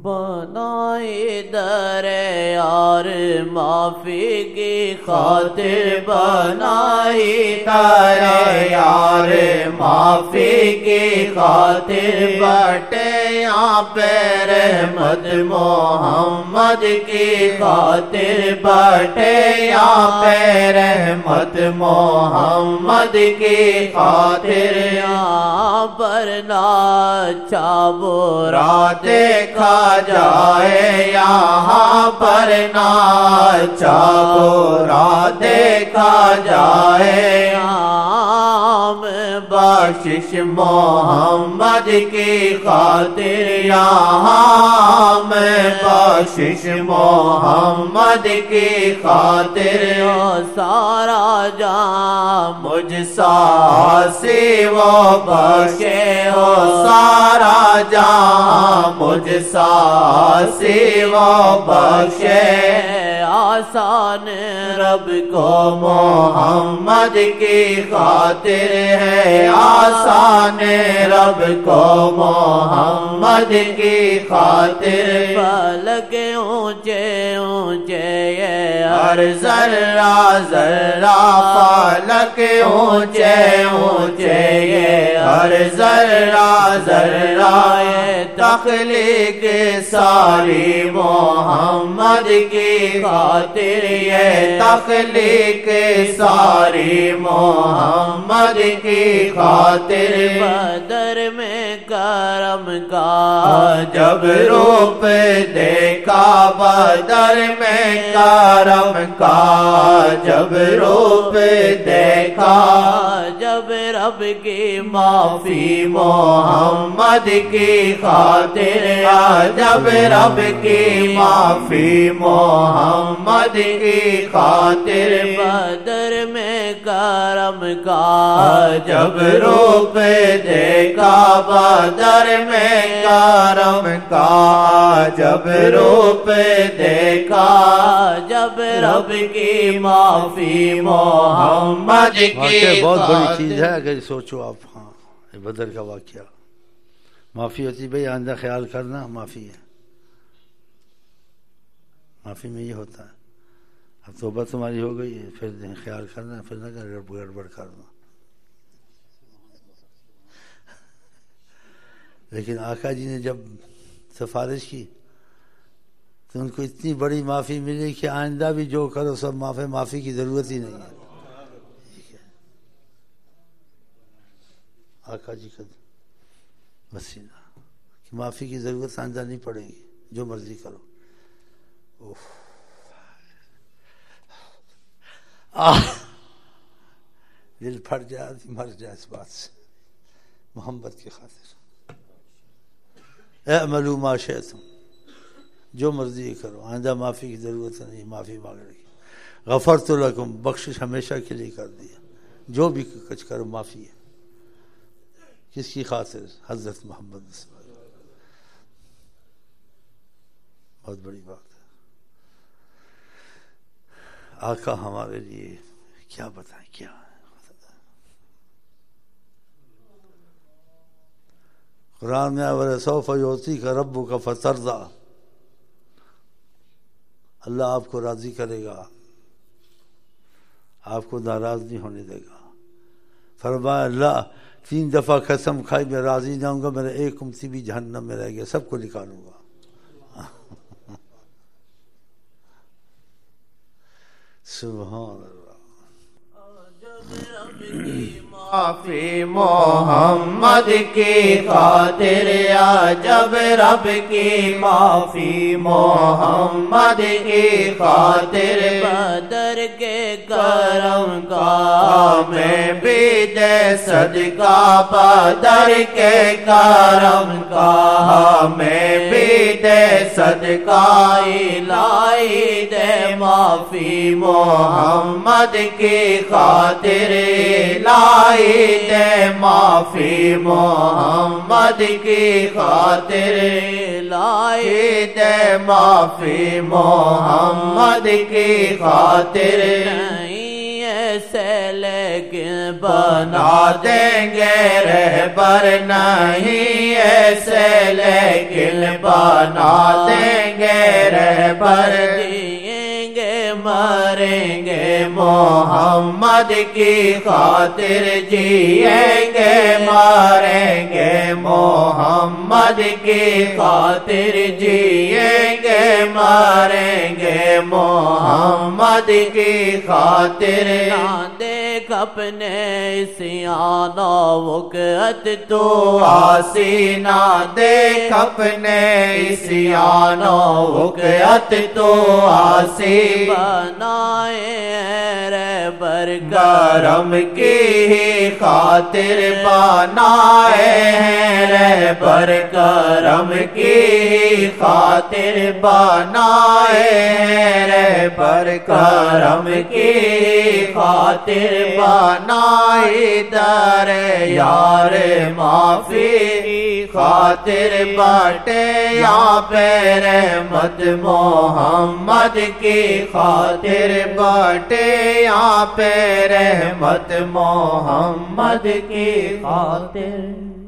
بنائی در یار معافی کی خاطر بنائی در یار معافی کی خاطر بٹے یہاں پہ رحمت محمد کی خاطر بٹے یہاں پہ رحمت محمد کی خاطر یہاں پر ناچا برا دیکھا جائے یہاں پر ناچا برا دیکھا جائے عام بخشش محمد کی خاطر یہاں میں بخشش محمد کی خاطر سارا جان مجھ سا سے وہ بخشے ہو سارا جان مجھ سا سے وہ بخشے آسان رب کو محمد کی خاطر ہے آسان رب کو محمد کی خاطر فلک اونچے اونچے یہ ہر ذرہ ذرہ فلک اونچے اونچے یہ ہر ذرہ ذرہ یہ تخلیق ساری محمد کی خاطر یہ تخلیق ساری محمد کی خاطر بدر میں کرم کا جب روپ دیکھا بدر میں کرم کا جب روپ دیکھا جب رب کی معافی محمد کی خاطر جب رب کی معافی محمد کی خاطر بدر میں کرم کا جب روپ دیکھا بدر میں کرم کا جب روپ دیکھا جب رب کی معافی محمد کی بہت بڑی چیز ہے اگر سوچو آپ ہاں بدر کا واقعہ معافی ہوتی بھئی آئندہ خیال کرنا معافی ہے معافی میں یہ ہوتا ہے اب توبہ تمہاری ہو گئی ہے پھر خیال کرنا پھر نہ گڑبڑ کرنا لیکن آقا جی نے جب سفارش کی تو ان کو اتنی بڑی معافی ملی کہ آئندہ بھی جو کرو سب معافی کی ضرورت ہی نہیں ہے آقا جی کا وسیلہ کہ معافی کی ضرورت آئندہ نہیں پڑے گی جو مرضی کرو دل پھٹ جائے مر جائے اس بات سے محبت کی خاطر اعملوا ما شئتم جو مرضی کرو آئندہ معافی کی ضرورت نہیں معافی مانگ رہی غفرت لکم بخشش ہمیشہ کے لیے کر دیا جو بھی کچھ کرو معافی ہے کس کی خاطر حضرت محمد صلی اللہ علیہ وسلم بہت بڑی بات ہے آقا ہمارے لیے کیا بتائیں کیا ہے قرآن میں وَلَسَوْفَ يُعْطِيكَ رَبُّكَ فَتَرْضَىٰ اللہ آپ کو راضی کرے گا آپ کو ناراض نہیں ہونے دے گا فرمایا اللہ 3 دفعہ قسم کھائی میں راضی نہ ہوں گا میرا ایک امتی بھی جہنم میں رہ گیا سب کو نکالوں گا سبحان اللہ معافی محمد کی خاطر جب رب کی معافی محمد کی خاطر بدر کے کرم کا میں بھی دے صدقہ بدر کے کرم کا میں بھی دے صدقہ الہی دے معافی محمد کی خاطر الہی دے معافی محمد کی خاطر الہی دے معافی محمد کی خاطر نہیں ہے ایسے لیکن بنا دیں گے رہبر نہیں ایسے لیکن بنا دیں گے رہبر جئیں گے مریں گے محمد کی خاطر جئیں گے مریں گے محمد کی خاطر جئیں گے مریں گے محمد کی خاطر نہ دیکھ اپنے عصیان و وقت تو آسی نہ دیکھ اپنے عصیان و وقت تو آسی بنائے رہبر کرم کی خاطر بنائے رہبر کرم کی خاطر بنائے رہبر کرم کی خاطر بنائے در یار معافی خاطر باٹے یہاں پہ رحمت محمد کی خاطر باٹے یہاں پہ رحمت محمد کی خاطر